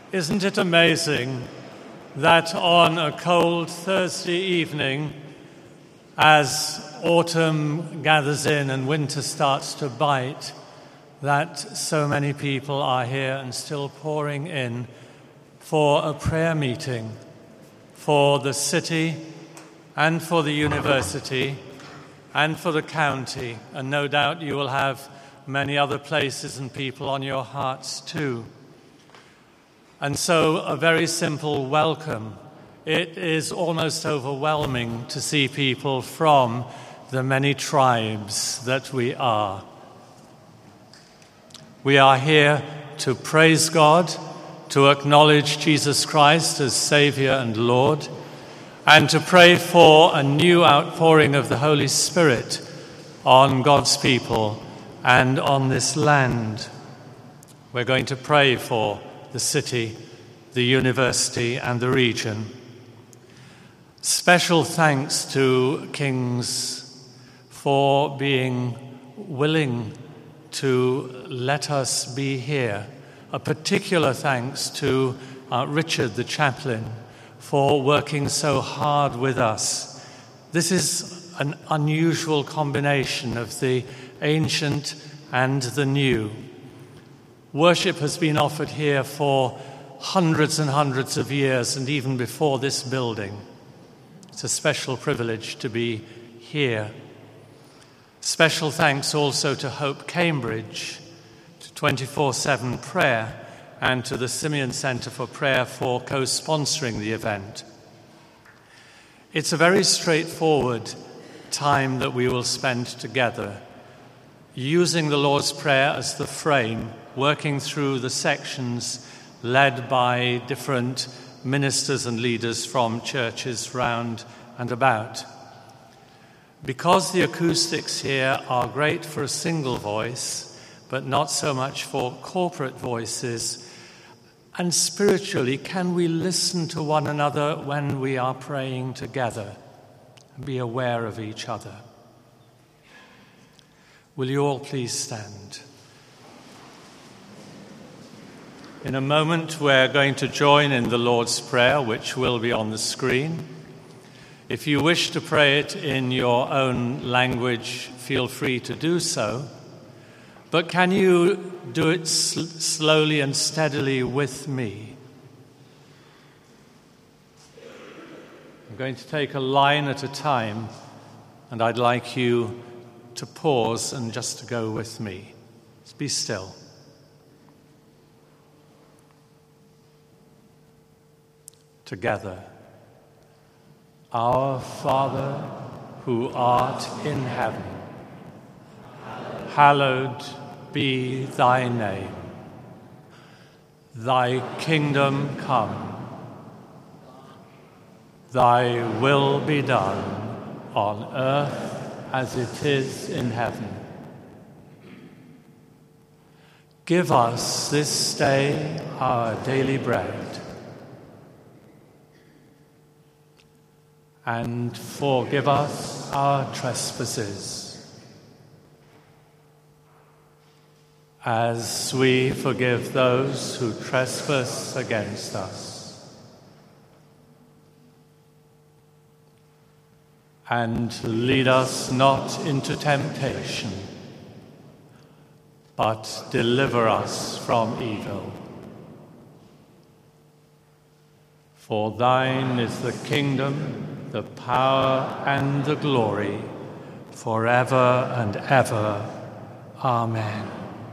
Isn't it amazing that on a cold Thursday evening, as autumn gathers in and winter starts to bite, that so many people are here and still pouring in for a prayer meeting for the city and for the university and for the county. And no doubt you will have many other places and people on your hearts too. And so a very simple welcome. It is almost overwhelming to see people from the many tribes that we are. We are here to praise God, to acknowledge Jesus Christ as Savior and Lord, and to pray for a new outpouring of the Holy Spirit on God's people and on this land. We're going to pray for the city, the university, and the region. Special thanks to Kings for being willing to let us be here. A particular thanks to Richard, the chaplain, for working so hard with us. This is an unusual combination of the ancient and the new. Worship has been offered here for hundreds and hundreds of years, and even before this building. It's a special privilege to be here. Special thanks also to Hope Cambridge, to 24/7 Prayer, and to the Simeon Centre for Prayer for co-sponsoring the event. It's a very straightforward time that we will spend together, using the Lord's Prayer as the frame, working through the sections led by different ministers and leaders from churches round and about. Because the acoustics here are great for a single voice, but not so much for corporate voices, and spiritually, can we listen to one another when we are praying together and be aware of each other? Will you all please stand? In a moment, we're going to join in the Lord's Prayer, which will be on the screen. If you wish to pray it in your own language, feel free to do so. But can you do it slowly and steadily with me? I'm going to take a line at a time, and I'd like you to pause and just to go with me. Just be still. Together. Our Father, who art in heaven, hallowed be thy name. Thy kingdom come. Thy will be done on earth as it is in heaven. Give us this day our daily bread, and forgive us our trespasses, as we forgive those who trespass against us. And lead us not into temptation, but deliver us from evil. For thine is the kingdom, the power, and the glory, forever and ever. Amen.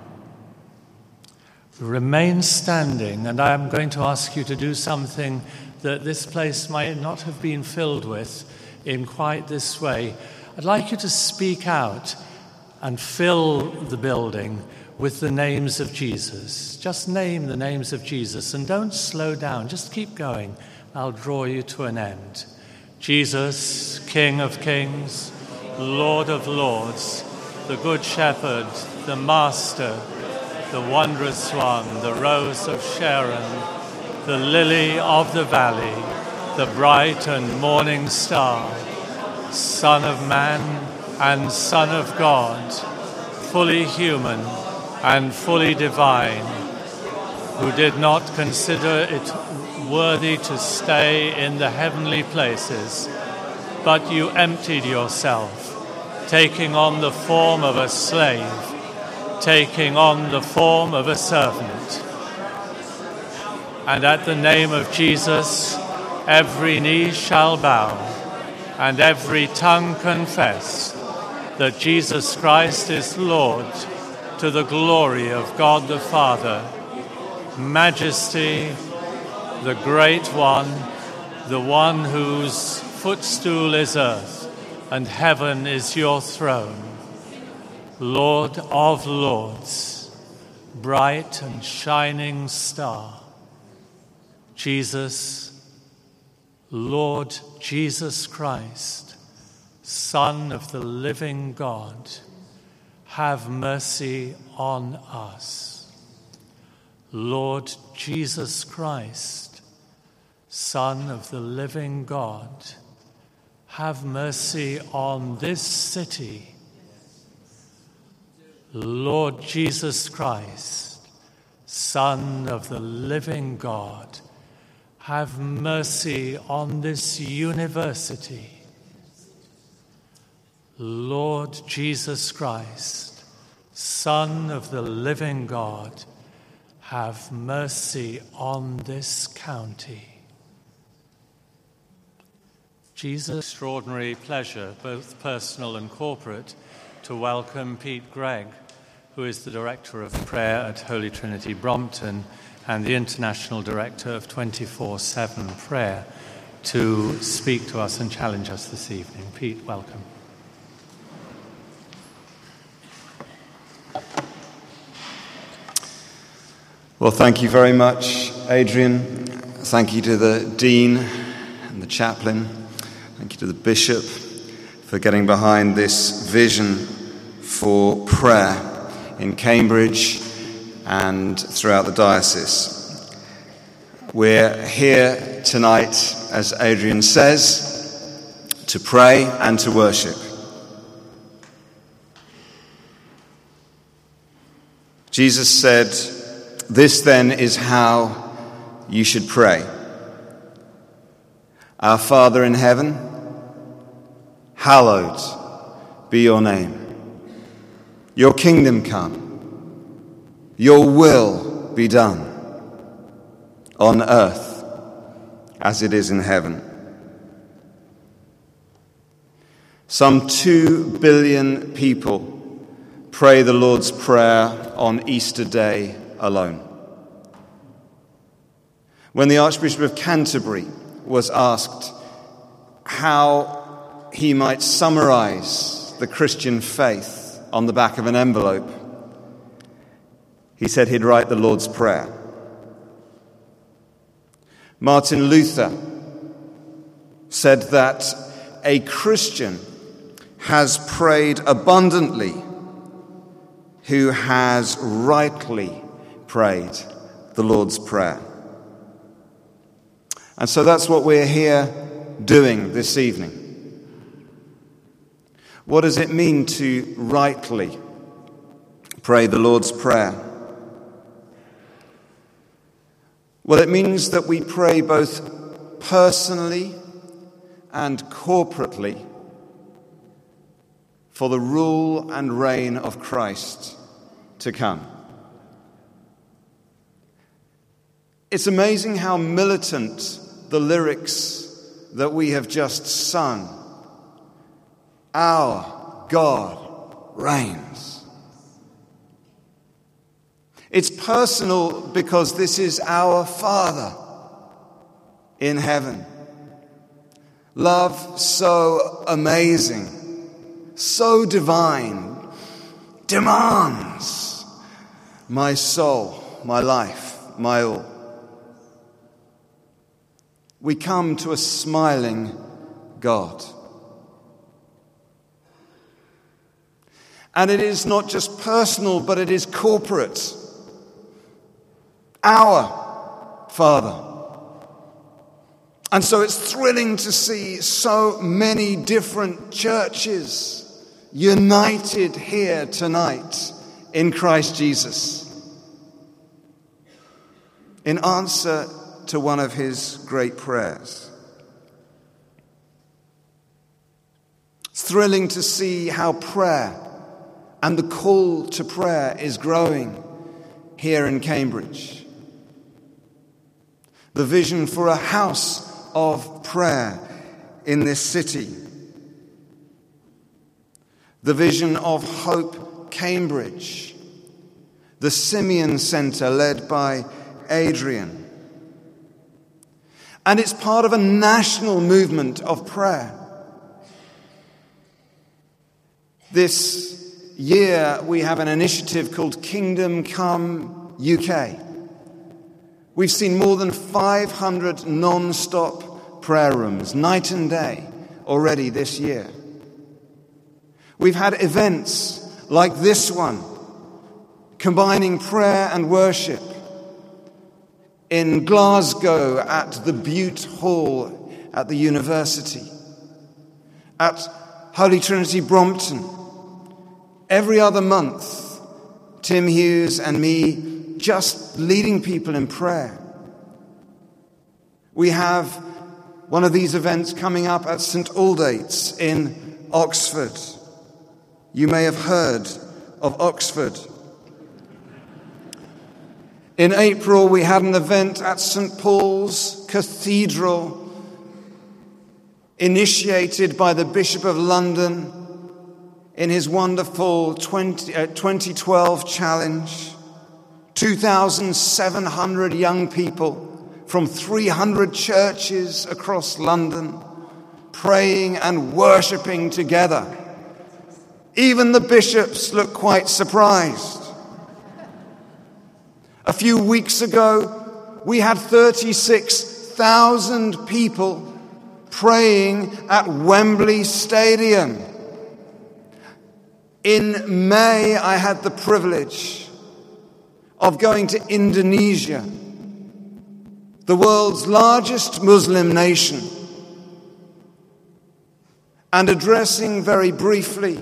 Remain standing, and I am going to ask you to do something that this place might not have been filled with in quite this way. I'd like you to speak out and fill the building with the names of Jesus. Just name the names of Jesus, and don't slow down. Just keep going. I'll draw you to an end. Jesus, King of Kings, Lord of Lords, the Good Shepherd, the Master, the Wondrous One, the Rose of Sharon, the Lily of the Valley, the bright and morning star, Son of Man and Son of God, fully human and fully divine, who did not consider it worthy to stay in the heavenly places, but you emptied yourself, taking on the form of a slave, taking on the form of a servant. And at the name of Jesus, every knee shall bow, and every tongue confess that Jesus Christ is Lord, to the glory of God the Father. Majesty, the Great One, the one whose footstool is earth, and heaven is your throne. Lord of lords, bright and shining star, Jesus, Lord Jesus Christ, Son of the living God, have mercy on us. Lord Jesus Christ, Son of the living God, have mercy on this city. Lord Jesus Christ, Son of the living God, have mercy on this university. Lord Jesus Christ, Son of the living God, have mercy on this county. Jesus, extraordinary pleasure, both personal and corporate, to welcome Pete Gregg, who is the Director of Prayer at Holy Trinity Brompton and the International Director of 24/7 Prayer, to speak to us and challenge us this evening. Pete, welcome. Well, thank you very much, Adrian. Thank you to the Dean and the Chaplain. Thank you to the Bishop for getting behind this vision for prayer in Cambridge and throughout the diocese. We're here tonight, as Adrian says, to pray and to worship. Jesus said, "This then is how you should pray. Our Father in heaven, hallowed be your name. Your kingdom come. Your will be done on earth as it is in heaven." Some 2 billion people pray the Lord's Prayer on Easter Day alone. When the Archbishop of Canterbury was asked how he might summarize the Christian faith on the back of an envelope, he said he'd write the Lord's Prayer. Martin Luther said that a Christian has prayed abundantly who has rightly prayed the Lord's Prayer. And so that's what we're here doing this evening. What does it mean to rightly pray the Lord's Prayer? Well, it means that we pray both personally and corporately for the rule and reign of Christ to come. It's amazing how militant the lyrics that we have just sung. Our God reigns. It's personal because this is our Father in heaven. Love so amazing, so divine, demands my soul, my life, my all. We come to a smiling God. And it is not just personal, but it is corporate. Our Father. And so it's thrilling to see so many different churches united here tonight in Christ Jesus. in answer to one of his great prayers. It's thrilling to see how prayer and the call to prayer is growing here in Cambridge. The vision for a house of prayer in this city. The vision of Hope Cambridge. The Simeon Centre led by Adrian. And it's part of a national movement of prayer. This year we have an initiative called Kingdom Come UK. We've seen more than 500 non-stop prayer rooms, night and day, already this year. We've had events like this one, combining prayer and worship in Glasgow at the Bute Hall at the university, at Holy Trinity Brompton. Every other month, Tim Hughes and me just leading people in prayer. We have one of these events coming up at St Aldate's in Oxford. You may have heard of Oxford. In April, we had an event at St Paul's Cathedral, initiated by the Bishop of London in his wonderful 2012 challenge. 2,700 young people from 300 churches across London praying and worshipping together. Even the bishops look quite surprised. A few weeks ago, we had 36,000 people praying at Wembley Stadium. In May, I had the privilege of going to Indonesia, the world's largest Muslim nation, and addressing very briefly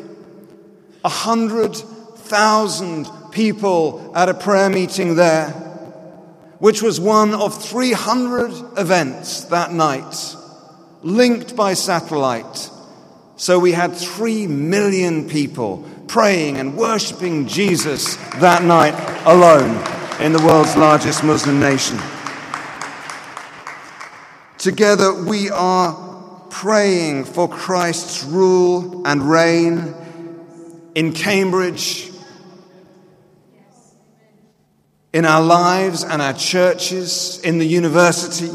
100,000 people at a prayer meeting there, which was one of 300 events that night, linked by satellite. So we had 3 million people praying and worshipping Jesus that night alone in the world's largest Muslim nation. Together we are praying for Christ's rule and reign in Cambridge, in our lives and our churches, in the university.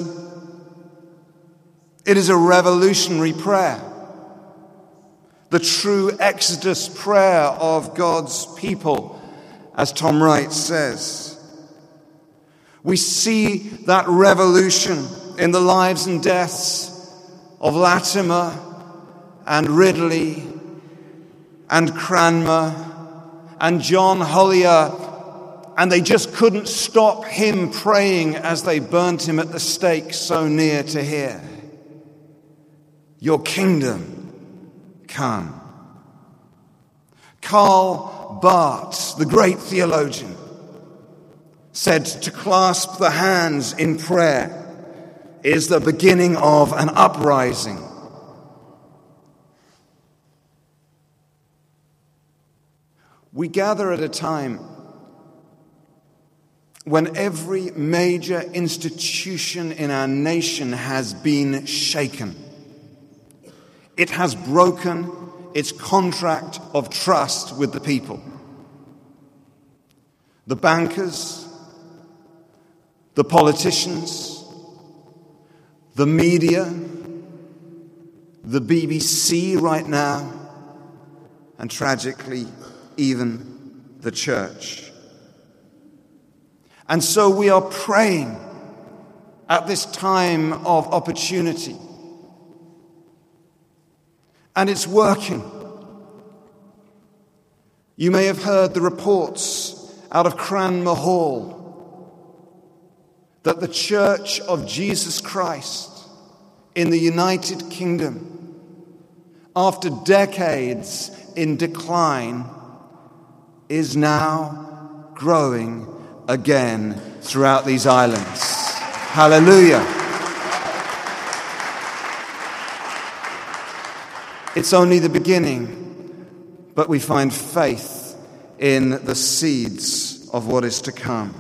It is a revolutionary prayer. The true Exodus prayer of God's people, as Tom Wright says. We see that revolution in the lives and deaths of Latimer and Ridley and Cranmer and John Hollier, and they just couldn't stop him praying as they burnt him at the stake so near to here. Your kingdom come. Karl Barth, the great theologian, said to clasp the hands in prayer is the beginning of an uprising. We gather at a time when every major institution in our nation has been shaken. It has broken its contract of trust with the people. The bankers, the politicians, the media, the BBC right now, and tragically, even the church. And so we are praying at this time of opportunity. And it's working. You may have heard the reports out of Cranmer Hall that the Church of Jesus Christ in the United Kingdom, after decades in decline, is now growing again throughout these islands. Hallelujah. It's only the beginning, but we find faith in the seeds of what is to come.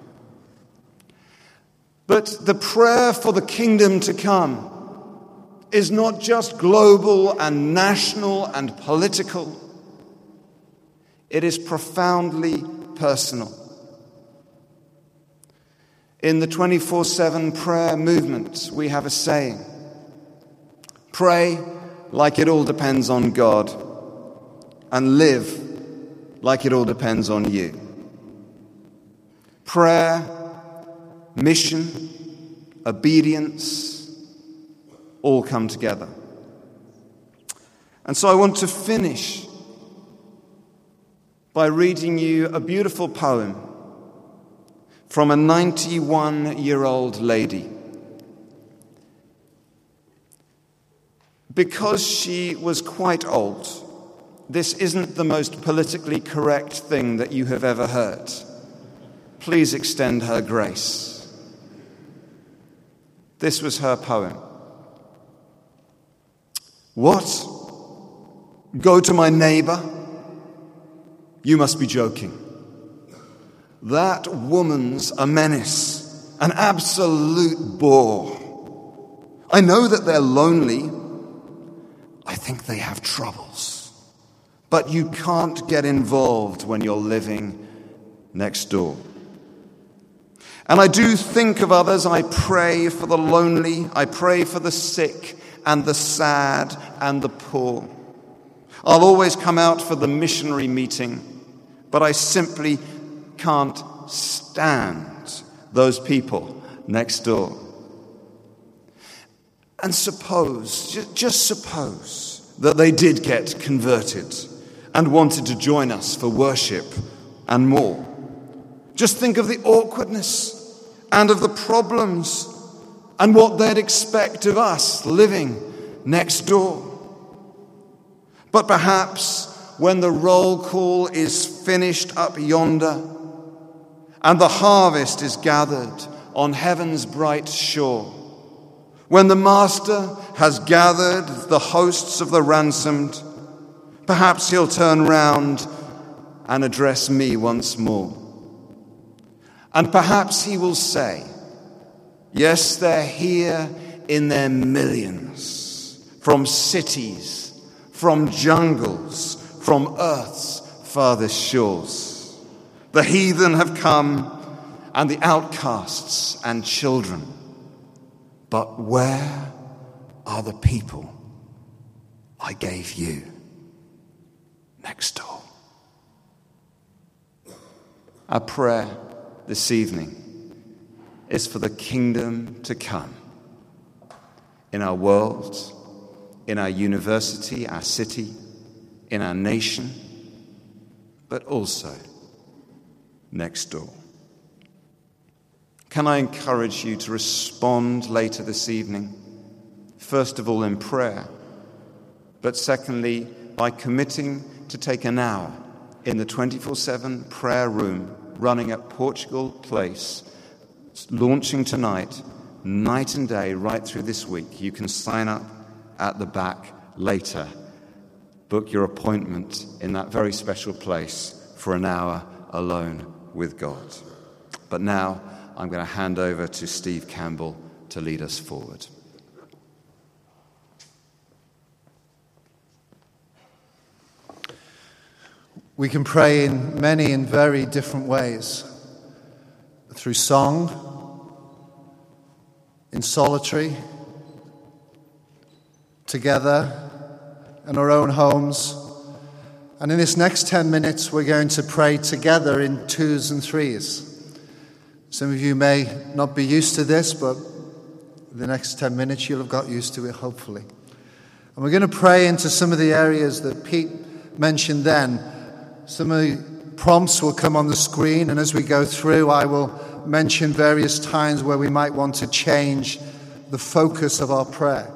But the prayer for the kingdom to come is not just global and national and political. It is profoundly personal. In the 24/7 prayer movement, we have a saying: pray like it all depends on God, and live like it all depends on you. Prayer, mission, obedience, all come together. And so I want to finish by reading you a beautiful poem from a 91-year-old lady. Because she was quite old, this isn't the most politically correct thing that you have ever heard. Please extend her grace. This was her poem. What? Go to my neighbor? You must be joking. That woman's a menace, an absolute bore. I know that they're lonely. I think they have troubles. But you can't get involved when you're living next door. And I do think of others. I pray for the lonely. I pray for the sick and the sad and the poor. I'll always come out for the missionary meeting, but I simply can't stand those people next door. And suppose, just suppose, that they did get converted and wanted to join us for worship and more. Just think of the awkwardness and of the problems and what they'd expect of us living next door. But perhaps when the roll call is finished up yonder and the harvest is gathered on heaven's bright shore, when the Master has gathered the hosts of the ransomed, perhaps he'll turn round and address me once more. And perhaps he will say, yes, they're here in their millions, from cities, from jungles, from earth's farthest shores. The heathen have come, and the outcasts and children. But where are the people I gave you next door? Our prayer this evening is for the kingdom to come in our world, in our university, our city, in our nation, but also next door. Can I encourage you to respond later this evening, first of all in prayer, but secondly by committing to take an hour in the 24/7 prayer room running at Portugal Place, launching tonight, night and day, right through this week. You can sign up at the back later. Book your appointment in that very special place for an hour alone with God. But now I'm going to hand over to Steve Campbell to lead us forward. We can pray in many and very different ways. Through song, in solitary, together, in our own homes. And in this next 10 minutes, we're going to pray together in twos and threes. Some of you may not be used to this, but the next 10 minutes you'll have got used to it, hopefully. And we're going to pray into some of the areas that Pete mentioned then. Some of the prompts will come on the screen, and as we go through, I will mention various times where we might want to change the focus of our prayer.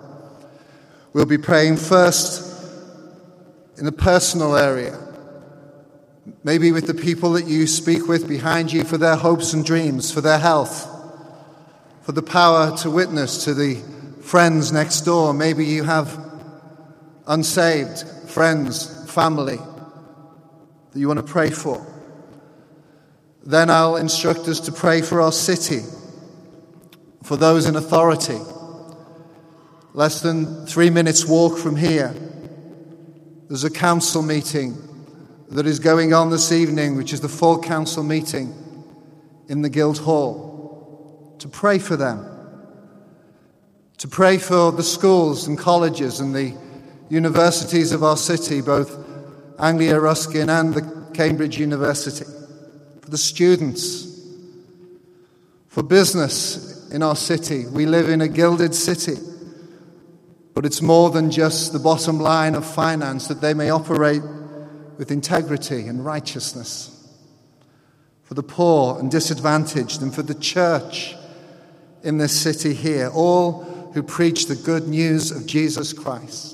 We'll be praying first in the personal area. maybe with the people that you speak with behind you, for their hopes and dreams, for their health, for the power to witness to the friends next door. Maybe you have unsaved friends, family that you want to pray for. Then I'll instruct us to pray for our city, for those in authority. Less than 3 minutes walk from here, there's a council meeting that is going on this evening, which is the full council meeting in the Guildhall, to pray for them, to pray for the schools and colleges and the universities of our city, both Anglia Ruskin and the Cambridge University, for the students, for business in our city. We live in a gilded city, but it's more than just the bottom line of finance, that they may operate with integrity and righteousness, for the poor and disadvantaged, and for the church in this city here, all who preach the good news of Jesus Christ.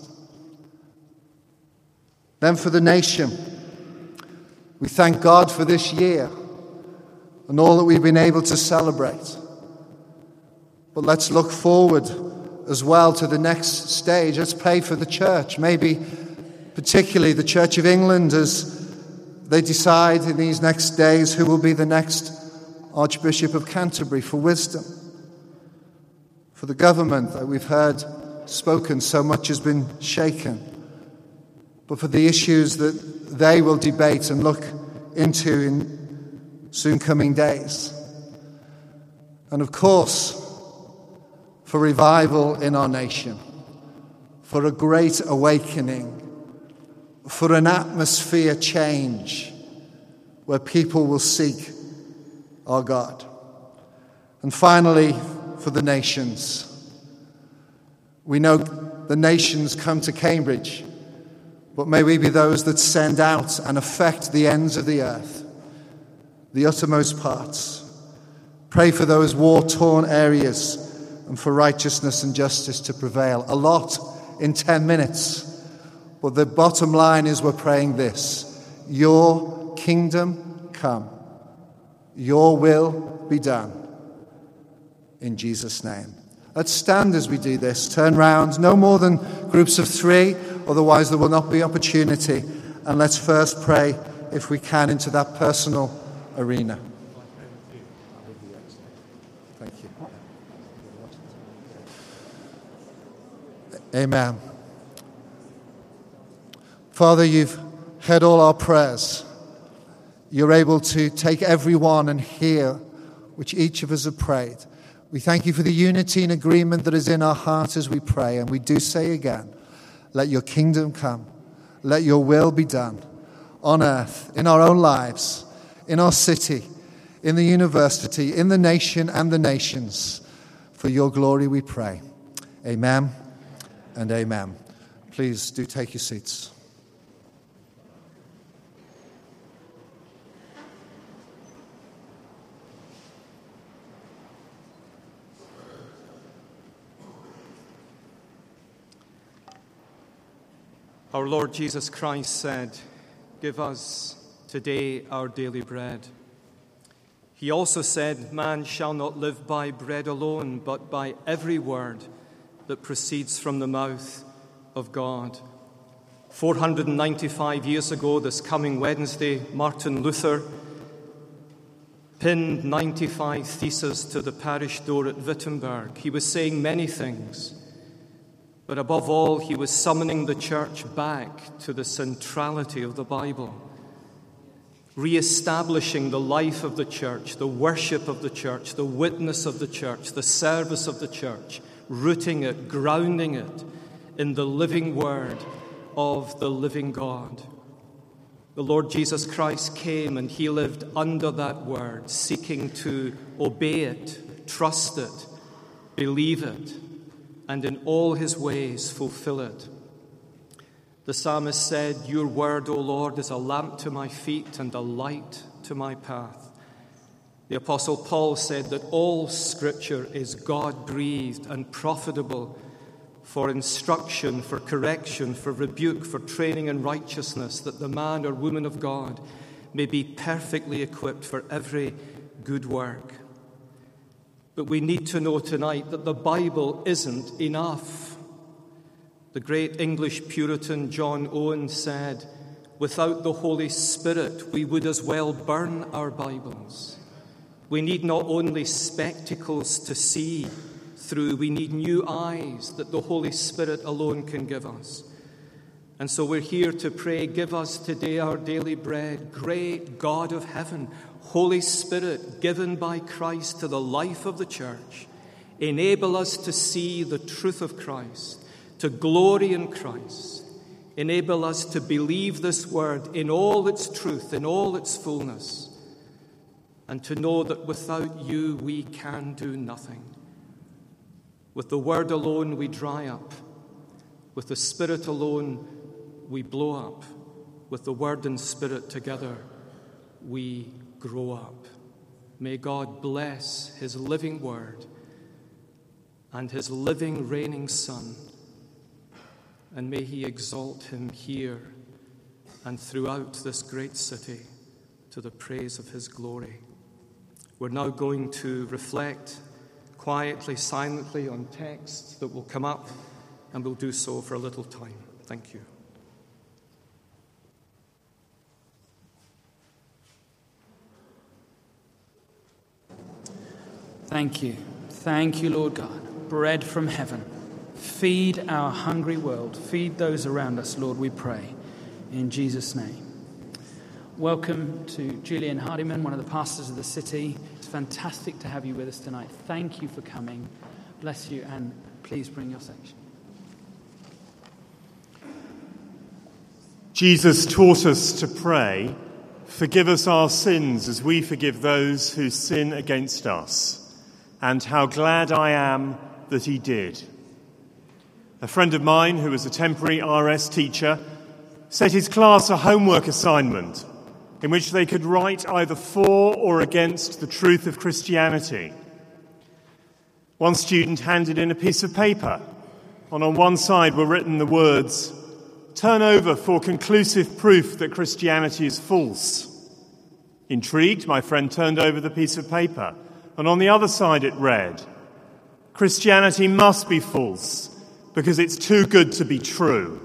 Then for the nation, we thank God for this year and all that we've been able to celebrate. But let's look forward as well to the next stage. Let's pray for the church, maybe particularly the Church of England, as they decide in these next days who will be the next Archbishop of Canterbury, for wisdom. For the government that we've heard spoken, so much has been shaken. But for the issues that they will debate and look into in soon coming days. And of course, for revival in our nation, for a great awakening, for an atmosphere change where people will seek our God. And finally, for the nations. We know the nations come to Cambridge, but may we be those that send out and affect the ends of the earth, the uttermost parts. Pray for those war-torn areas and for righteousness and justice to prevail. A lot in 10 minutes. But the bottom line is we're praying this: your kingdom come, your will be done. In Jesus' name. Let's stand as we do this. Turn round, no more than groups of 3, otherwise there will not be opportunity. And let's first pray, if we can, into that personal arena. Thank you. Amen. Father, you've heard all our prayers. You're able to take every one and hear which each of us have prayed. We thank you for the unity and agreement that is in our heart as we pray. And we do say again, let your kingdom come. Let your will be done on earth, in our own lives, in our city, in the university, in the nation and the nations. For your glory we pray. Amen and amen. Please do take your seats. Our Lord Jesus Christ said, "Give us today our daily bread." He also said, "Man shall not live by bread alone, but by every word that proceeds from the mouth of God." 495 years ago, this coming Wednesday, Martin Luther pinned 95 theses to the parish door at Wittenberg. He was saying many things, but above all, he was summoning the church back to the centrality of the Bible, re-establishing the life of the church, the worship of the church, the witness of the church, the service of the church, rooting it, grounding it in the living word of the living God. The Lord Jesus Christ came and he lived under that word, seeking to obey it, trust it, believe it, and in all his ways fulfill it. The psalmist said, "Your word, O Lord, is a lamp to my feet and a light to my path." The Apostle Paul said that all Scripture is God-breathed and profitable for instruction, for correction, for rebuke, for training in righteousness, that the man or woman of God may be perfectly equipped for every good work. But we need to know tonight that the Bible isn't enough. The great English Puritan John Owen said, "Without the Holy Spirit, we would as well burn our Bibles." We need not only spectacles to see through, we need new eyes that the Holy Spirit alone can give us. And so we're here to pray, give us today our daily bread. Great God of heaven, Holy Spirit given by Christ to the life of the church, enable us to see the truth of Christ, to glory in Christ. Enable us to believe this word in all its truth, in all its fullness, and to know that without you we can do nothing. With the word alone we dry up. With the Spirit alone we blow up. With the word and Spirit together we grow up. May God bless his living word and his living reigning Son, and may he exalt him here and throughout this great city to the praise of his glory. We're now going to reflect quietly, silently on texts that will come up, and we'll do so for a little time. Thank you. Thank you. Thank you, Lord God. Bread from heaven. Feed our hungry world. Feed those around us, Lord, we pray. In Jesus' name. Welcome to Julian Hardiman, one of the pastors of the city. It's fantastic to have you with us tonight. Thank you for coming. Bless you, and please bring your section. Jesus taught us to pray, "Forgive us our sins as we forgive those who sin against us." And how glad I am that he did. A friend of mine who was a temporary RS teacher set his class a homework assignment in which they could write either for or against the truth of Christianity. One student handed in a piece of paper, and on one side were written the words, "Turn over for conclusive proof that Christianity is false." Intrigued, my friend turned over the piece of paper, and on the other side it read, "Christianity must be false because it's too good to be true."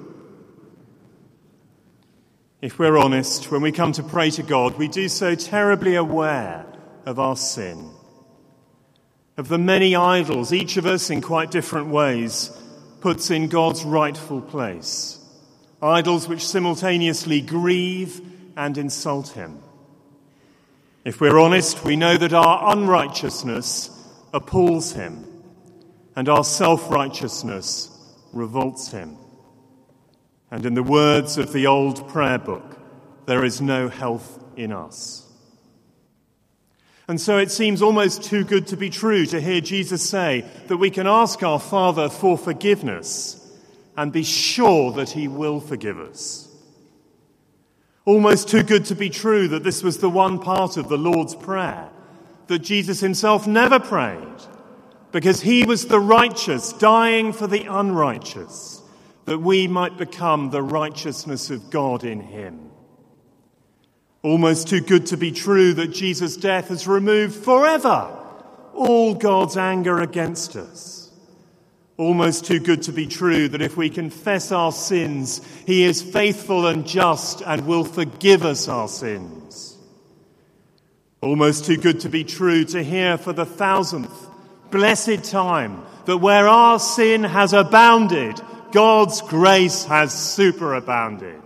If we're honest, when we come to pray to God, we do so terribly aware of our sin, of the many idols each of us in quite different ways puts in God's rightful place, idols which simultaneously grieve and insult him. If we're honest, we know that our unrighteousness appalls him and our self-righteousness revolts him. And in the words of the old prayer book, there is no health in us. And so it seems almost too good to be true to hear Jesus say that we can ask our Father for forgiveness and be sure that he will forgive us. Almost too good to be true that this was the one part of the Lord's Prayer that Jesus himself never prayed, because he was the righteous dying for the unrighteous, that we might become the righteousness of God in him. Almost too good to be true that Jesus' death has removed forever all God's anger against us. Almost too good to be true that if we confess our sins, he is faithful and just and will forgive us our sins. Almost too good to be true to hear for the 1000th blessed time that where our sin has abounded, God's grace has superabounded.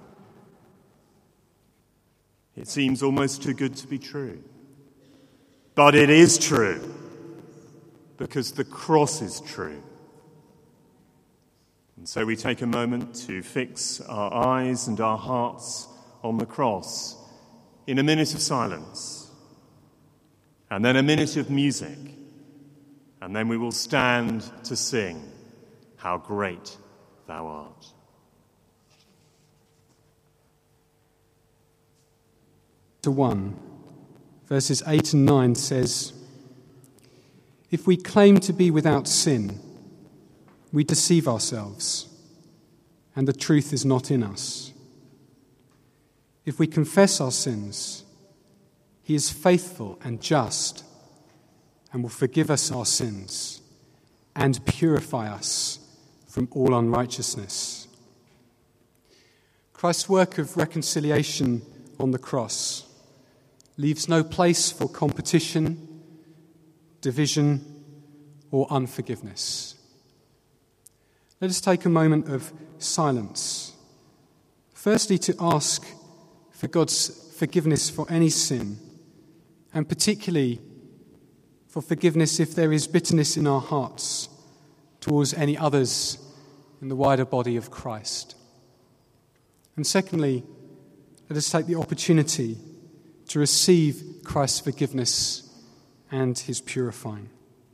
It seems almost too good to be true. But it is true, because the cross is true. And so we take a moment to fix our eyes and our hearts on the cross in a minute of silence, and then a minute of music, and then we will stand to sing, "How Great Thou Art." To 1, verses 8 and 9 says, "If we claim to be without sin, we deceive ourselves, and the truth is not in us. If we confess our sins, he is faithful and just and will forgive us our sins and purify us from all unrighteousness. Christ's work of reconciliation on the cross leaves no place for competition, division, or unforgiveness. Let us take a moment of silence, firstly to ask for God's forgiveness for any sin, and particularly for forgiveness if there is bitterness in our hearts towards any others in the wider body of Christ. And secondly, let us take the opportunity to receive Christ's forgiveness and his purifying.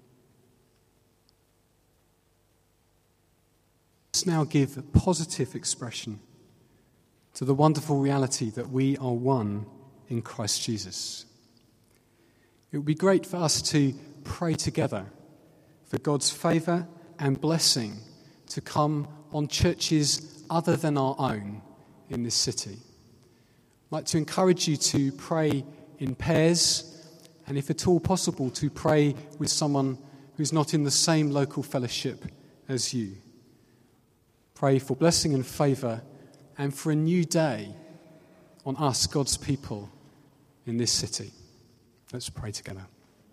Let's now give positive expression to the wonderful reality that we are one in Christ Jesus. It would be great for us to pray together for God's favour and blessing to come on churches other than our own in this city. I'd like to encourage you to pray in pairs, and if at all possible, to pray with someone who's not in the same local fellowship as you. Pray for blessing and favour and for a new day on us, God's people, in this city. Let's pray together.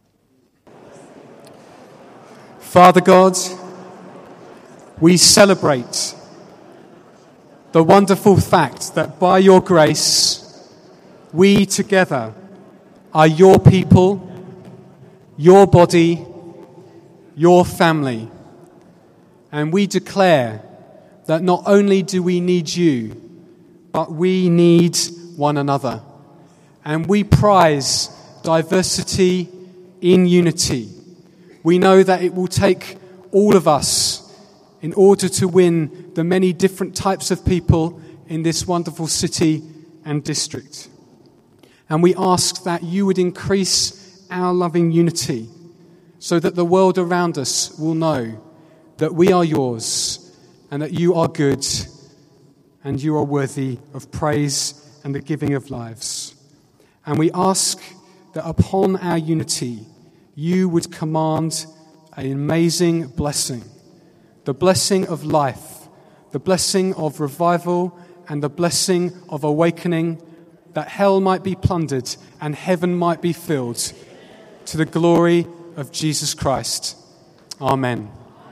Father God, we celebrate the wonderful fact that by your grace, we together are your people, your body, your family. And we declare that not only do we need you, but we need one another. And we prize diversity in unity. We know that it will take all of us in order to win the many different types of people in this wonderful city and district. And we ask that you would increase our loving unity so that the world around us will know that we are yours and that you are good and you are worthy of praise and the giving of lives. And we ask that upon our unity, you would command an amazing blessing, the blessing of life, the blessing of revival, and the blessing of awakening, that hell might be plundered and heaven might be filled to the glory of Jesus Christ. Amen.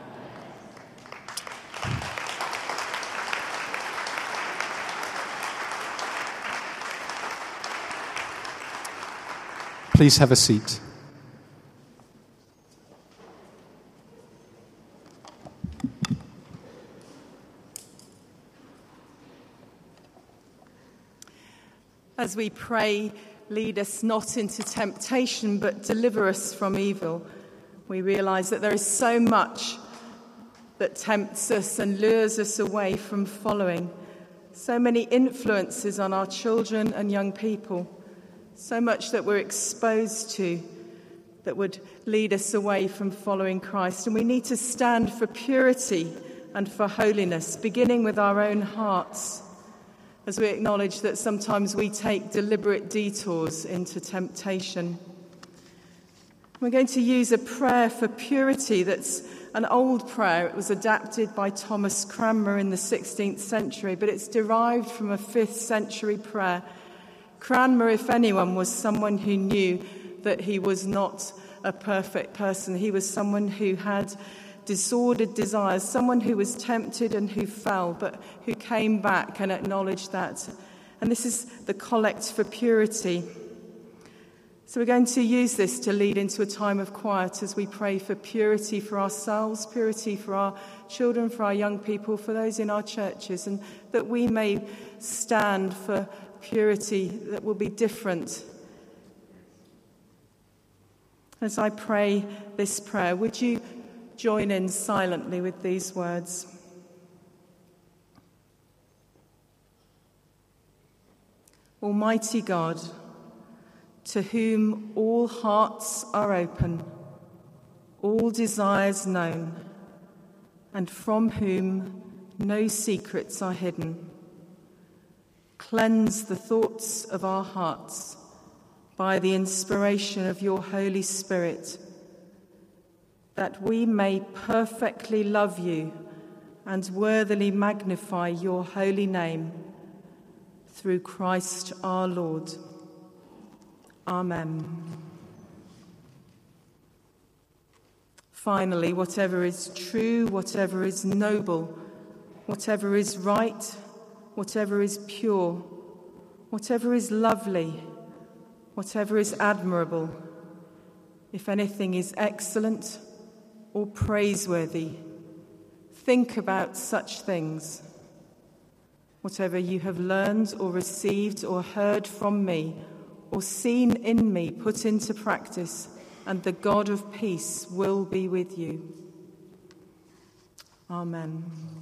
Please have a seat. As we pray, lead us not into temptation, but deliver us from evil, we realise that there is so much that tempts us and lures us away from following. So many influences on our children and young people. So much that we're exposed to that would lead us away from following Christ. And we need to stand for purity and for holiness, beginning with our own hearts, as we acknowledge that sometimes we take deliberate detours into temptation. We're going to use a prayer for purity that's an old prayer. It was adapted by Thomas Cranmer in the 16th century, but it's derived from a 5th century prayer. Cranmer, if anyone, was someone who knew that he was not a perfect person. He was someone who had disordered desires, someone who was tempted and who fell, but who came back and acknowledged that. And this is the collect for purity. So we're going to use this to lead into a time of quiet as we pray for purity for ourselves, purity for our children, for our young people, for those in our churches, and that we may stand for purity that will be different. As I pray this prayer, would you join in silently with these words? Almighty God, to whom all hearts are open, all desires known, and from whom no secrets are hidden, Cleanse the thoughts of our hearts by the inspiration of your Holy Spirit, that we may perfectly love you and worthily magnify your holy name, through Christ our Lord. Amen. Finally, whatever is true, whatever is noble, whatever is right, whatever is pure, whatever is lovely, whatever is admirable, if anything is excellent or praiseworthy, think about such things. Whatever you have learned or received or heard from me or seen in me, put into practice, and the God of peace will be with you. Amen.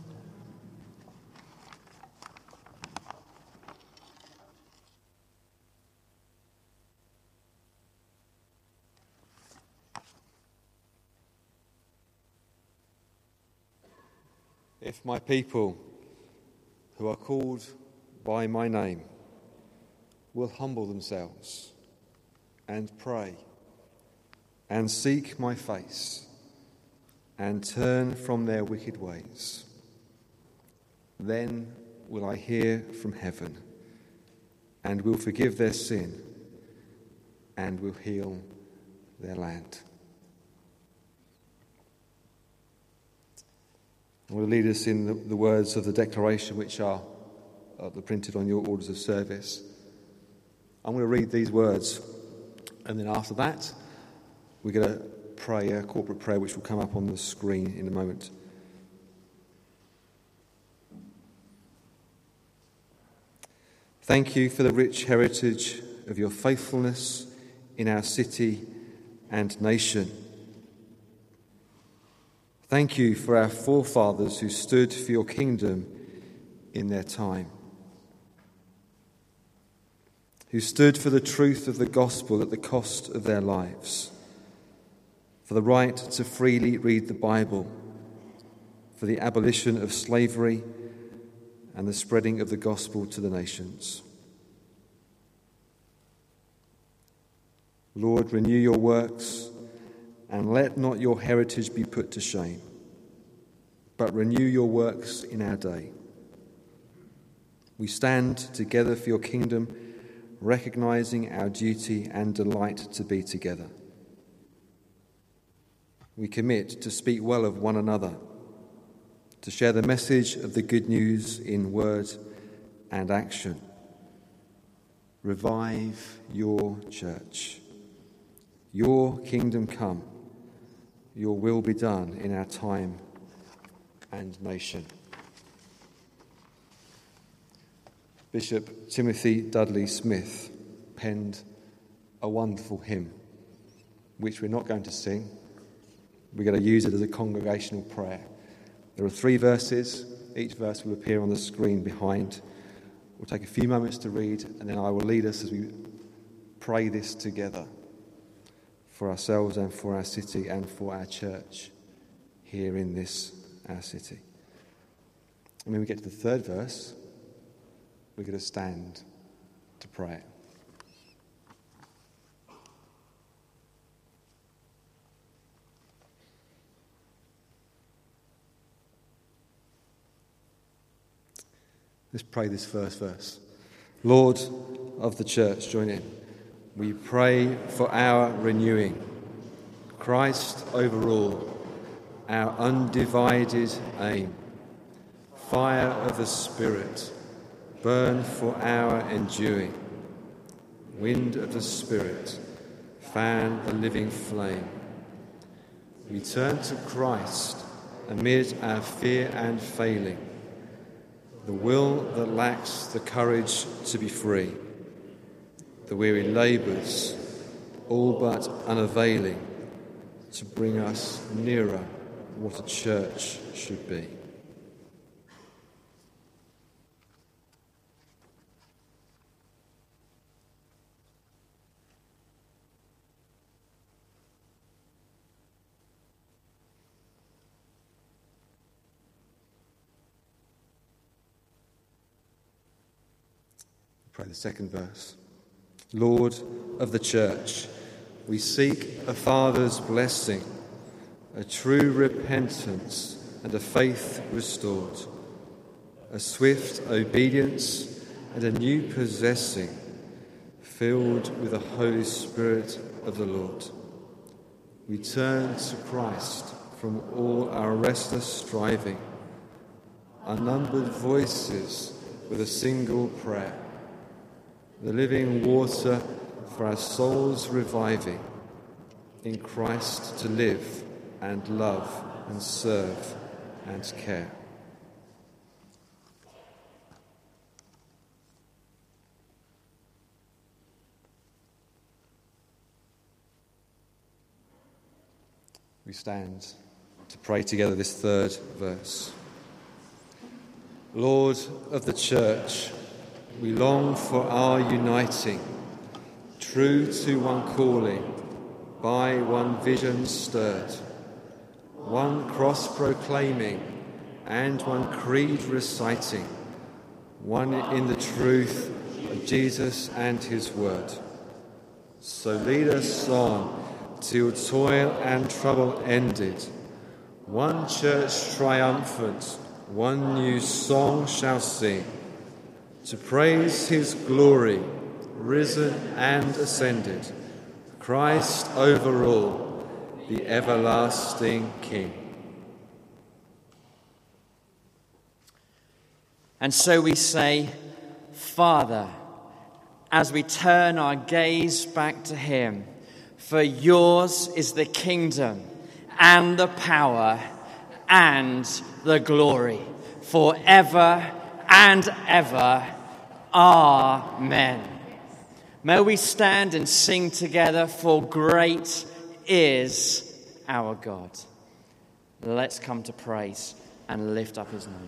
If my people, who are called by my name, will humble themselves and pray and seek my face and turn from their wicked ways, then will I hear from heaven and will forgive their sin and will heal their land. I will lead us in the words of the declaration which are printed on your orders of service. I'm going to read these words, and then after that we're going to pray a corporate prayer which will come up on the screen in a moment. Thank you for the rich heritage of your faithfulness in our city and nation. Thank you for our forefathers who stood for your kingdom in their time, who stood for the truth of the gospel at the cost of their lives, for the right to freely read the Bible, for the abolition of slavery and the spreading of the gospel to the nations. Lord, renew your works, and let not your heritage be put to shame, but renew your works in our day. We stand together for your kingdom, recognizing our duty and delight to be together. We commit to speak well of one another, to share the message of the good news in word and action. Revive your church. Your kingdom come. Your will be done in our time and nation. Bishop Timothy Dudley Smith penned a wonderful hymn, which we're not going to sing. We're going to use it as a congregational prayer. There are 3 verses. Each verse will appear on the screen behind. We'll take a few moments to read, and then I will lead us as we pray this together for ourselves and for our city and for our church here in this, our city. And when we get to the 3rd verse, we're going to stand to pray. Let's pray this first verse. Lord of the church, join in. We pray for our renewing. Christ over all, our undivided aim. Fire of the Spirit, burn for our enduing. Wind of the Spirit, fan the living flame. We turn to Christ amid our fear and failing, the will that lacks the courage to be free, the weary labours, all but unavailing, to bring us nearer what a church should be. Pray the second verse. Lord of the church, we seek a Father's blessing, a true repentance and a faith restored, a swift obedience and a new possessing, filled with the Holy Spirit of the Lord. We turn to Christ from all our restless striving, unnumbered voices with a single prayer, the living water for our souls reviving, in Christ to live and love and serve and care. We stand to pray together this third verse. Lord of the church, we long for our uniting, true to one calling, by one vision stirred, one cross proclaiming and one creed reciting, one in the truth of Jesus and his word. So lead us on till toil and trouble ended. One church triumphant, one new song shall sing, to praise his glory, risen and ascended, Christ over all, the everlasting King. And so we say, Father, as we turn our gaze back to him, for yours is the kingdom and the power and the glory forever and ever. Amen. May we stand and sing together, for great is our God. Let's come to praise and lift up his name.